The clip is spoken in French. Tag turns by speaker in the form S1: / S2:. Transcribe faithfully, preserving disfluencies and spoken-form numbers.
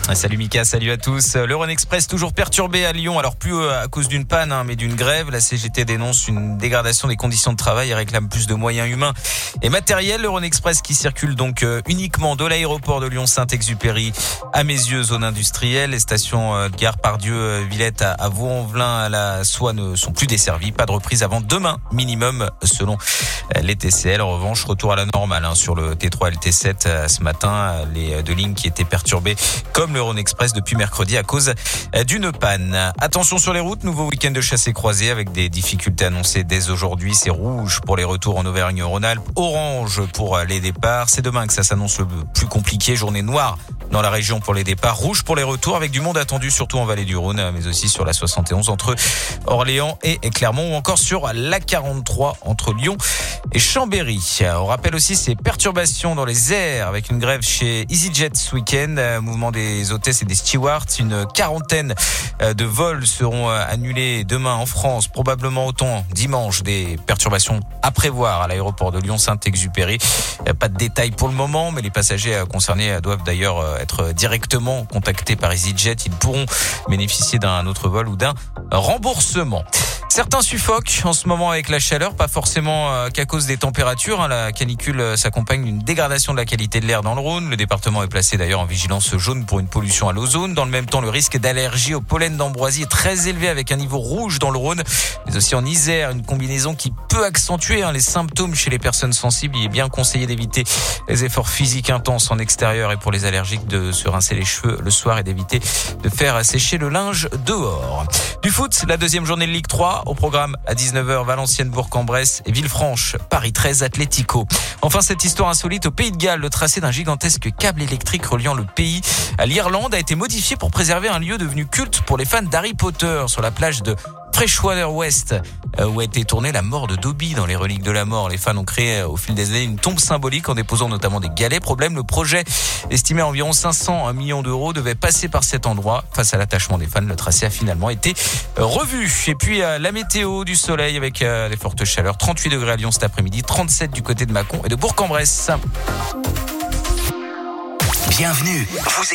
S1: Salut Mika, salut à tous. Le Rhône Express toujours perturbé à Lyon. Alors plus à cause d'une panne, hein, mais d'une grève. La C G T dénonce une dégradation des conditions de travail et réclame plus de moyens humains et matériels. Le Rhône Express qui circule donc euh, uniquement de l'aéroport de Lyon-Saint-Exupéry à Mézieux, zone industrielle. Les stations euh, de gare Pardieu, euh, Villette à, à Vaux-en-Velin, à la Soie ne sont plus desservies. Pas de reprise avant demain minimum selon euh, les T C L. En revanche, retour à la normale hein, sur le T trois et le T sept euh, ce matin. Les deux lignes qui étaient perturbées comme le Rhône Express depuis mercredi à cause d'une panne. Attention sur les routes, nouveau week-end de chassé croisé avec des difficultés annoncées dès aujourd'hui. C'est rouge pour les retours en Auvergne-Rhône-Alpes, orange pour les départs. C'est demain que ça s'annonce le plus compliqué, journée noire dans la région pour les départs, rouge pour les retours avec du monde attendu surtout en vallée du Rhône, mais aussi sur la soixante et onze entre Orléans et Clermont ou encore sur la quarante-trois entre Lyon et Chambéry. On rappelle aussi ces perturbations dans les airs avec une grève chez EasyJet ce week-end, mouvement des hôtesses et des stewards. Une quarantaine de vols seront annulés demain en France, probablement autant dimanche. Des perturbations à prévoir à l'aéroport de Lyon-Saint-Exupéry. Pas de détails pour le moment, mais les passagers concernés doivent d'ailleurs être directement contactés par EasyJet. Ils pourront bénéficier d'un autre vol ou d'un remboursement. Certains suffoquent en ce moment avec la chaleur, pas forcément qu'à cause des températures. La canicule s'accompagne d'une dégradation de la qualité de l'air dans le Rhône. Le département est placé d'ailleurs en vigilance jaune pour une pollution à l'ozone. Dans le même temps, le risque d'allergie au pollen d'ambroisie est très élevé avec un niveau rouge dans le Rhône, mais aussi en Isère, une combinaison qui peut accentuer les symptômes chez les personnes sensibles. Il est bien conseillé d'éviter les efforts physiques intenses en extérieur et pour les allergiques de se rincer les cheveux le soir et d'éviter de faire sécher le linge dehors. Du foot, la deuxième journée de Ligue trois. Au programme à dix-neuf heures, Valenciennes, Bourg-en-Bresse et Villefranche, Paris treize, Atlético. Enfin, cette histoire insolite au Pays de Galles, le tracé d'un gigantesque câble électrique reliant le pays à l'Irlande a été modifié pour préserver un lieu devenu culte pour les fans d'Harry Potter sur la plage de Freshwater West, où a été tournée la mort de Dobby dans les reliques de la mort. Les fans ont créé au fil des années une tombe symbolique en déposant notamment des galets. Problème, le projet estimé à environ cinq cents millions d'euros devait passer par cet endroit. Face à l'attachement des fans, le tracé a finalement été revu. Et puis la météo, du soleil avec des fortes chaleurs. trente-huit degrés à Lyon cet après-midi, trente-sept du côté de Mâcon et de Bourg-en-Bresse.
S2: Bienvenue. Vous